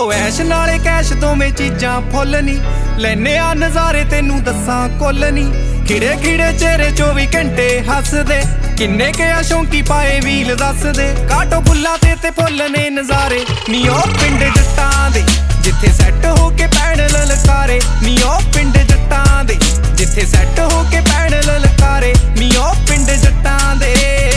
ओ ऐश नाले कैश दोवें चीजां फुल नी लैने आ नज़ारे तेनू दस्सां कुल नी खिड़े खिड़े चेहरे 24 घंटे हसदे किन्ने के शौंकी पाए व्हील दस दे काटो फुल्लां ते फुल ने नज़ारे नी ओ पिंड जट्टां दे जिथे सैट हो के पैण ललकारे नी ओ पिंड जट्टां दे जिथे सैट हो के पैण ललकारे नी ओ पिंड जट्टां दे।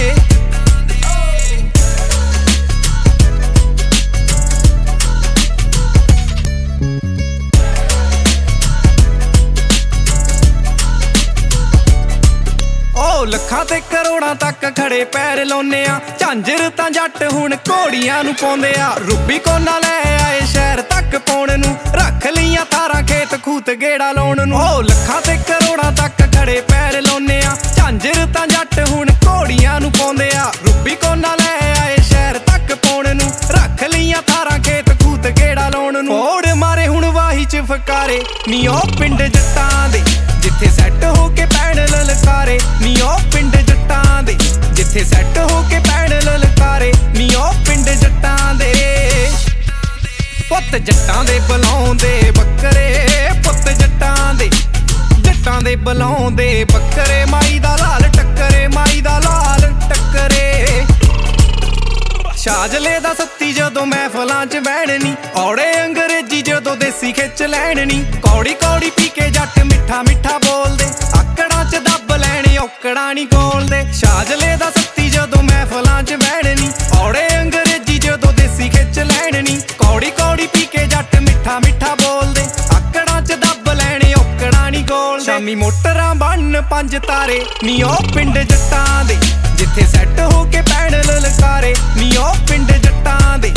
ਲੱਖਾਂ ਤੇ ਕਰੋੜਾਂ ਤੱਕ ਖੜੇ ਪੈਰ ਲਾਉਨੇ ਆ ਝਾਂਜਰ ਤਾਂ ਜੱਟ ਹੁਣ ਘੋੜੀਆਂ ਨੂੰ ਪਾਉਂਦੇ ਆ ਰੂਬੀ ਕੋਨਾ ਲੈ ਆਏ ਸ਼ਹਿਰ ਤੱਕ ਪਾਉਣ ਨੂੰ ਰੱਖ ਲਈਆਂ ਤਾਰਾਂ ਖੇਤ ਖੂਤ ਗੇੜਾ ਲਾਉਣ ਨੂੰ ਓ ਲੱਖਾਂ ਤੇ ਕਰੋੜਾਂ ਤੱਕ ਖੜੇ ਪੈਰ ਲਾਉਨੇ ਆ ਝਾਂਜਰ ਤਾਂ ਜੱਟ ਹੁਣ ਘੋੜੀਆਂ ਨੂੰ ਪਾਉਂਦੇ ਆ ਰੂਬੀ ਕੋਨਾ ਲੈ ਆਏ ਸ਼ਹਿਰ ਤੱਕ ਪਾਉਣ ਨੂੰ ਰੱਖ ਲਈਆਂ ਤਾਰਾਂ ਖੇਤ ਖੂਤ ਗੇੜਾ ਲਾਉਣ ਨੂੰ ਫੋੜ ਮਾਰੇ ਹੁਣ ਵਾਹੀ ਚ ਫਕਾਰੇ ਨੀ ਓ ਪਿੰਡ ਜੱਟਾਂ ਦੇ ਜਿੱਥੇ ਸੈੱਟ ਹੋ ਕੇ ਪੈਣ ਲਲਕਾਰੇ ਨੀ ਓ ਪਿੰਡ ਜੱਟਾਂ ਦੇ ਜਿੱਥੇ ਸੈੱਟ ਹੋ ਕੇ ਪੈਣ ਲਲਕਾਰੇ ਨੀ ਓ ਪਿੰਡ ਜੱਟਾਂ ਦੇ। ਪੁੱਤ ਜੱਟਾਂ ਦੇ ਬੁਲਾਉਂਦੇ ਬੱਕਰੇ ਪੁੱਤ ਜੱਟਾਂ ਦੇ ਬੁਲਾਉਂਦੇ ਬੱਕਰੇ ਮਾਈ ਦਾ ਲਾਲ ਟੱਕਰੇ ਮਾਈ ਦਾ ਲਾਲ ਟੱਕਰੇ ਸ਼ਾਜਲੇ ਦਾ ਸੱਤੀ ਜਦੋਂ ਮਹਿਫਲਾਂ 'ਚ ਬਹਿਣਨੀ ਔੜੇ ਅੰਗਰੇਜ਼ੀ ਜਦੋਂ ਦੇਸੀ ਖਿੱਚ ਲੈਣਨੀ ਕੌੜੀ ਕੌੜੀ ਪੀ ਕੇ ਜੱਟ ਮਿੱਠਾ ਮਿੱਠਾ ਬੋਲਦੇ ਆਕੜਾਂ 'ਚ ਦੱਬ ਲੈਣੇ ਔਕੜਾਂ ਨੀ ਕੋਲਦੇ ਸ਼ਾਜਲੇ ਦਾ ਸੱਤੀ ਜਦੋਂ ਮਹਿਫਲਾਂ 'ਚ ਬਹਿਣਨੀ ਔੜੇ ਅੰਗਰੇਜ਼ੀ ਜਦੋਂ ਦੇਸੀ ਖਿੱਚ ਲੈਣਨੀ ਕੌੜੀ ਕੌੜੀ ਪੀ ਕੇ ਜੱਟ ਮਿੱਠਾ ਮਿੱਠਾ ਬੋਲਦੇ ਆਕੜਾਂ 'ਚ ਦੱਬ ਲੈਣੇ ਔਕੜਾਂ ਨੀ ਕੋਲਦੇ ਸ਼ਾਮੀ ਮੋਟਰਾਂ ਬੰਨ 5 ਤਾਰੇ ਨੀ ਓ ਪਿੰਡ ਜੱਟਾਂ ਦੇ ਜਿੱਥੇ ਸੈੱਟ ਹੋ ਕੇ ਪੈਣ ਲਲਕਾਰੇ ਨੀ ਓ ਪਿੰਡ ਜੱਟਾਂ ਦੇ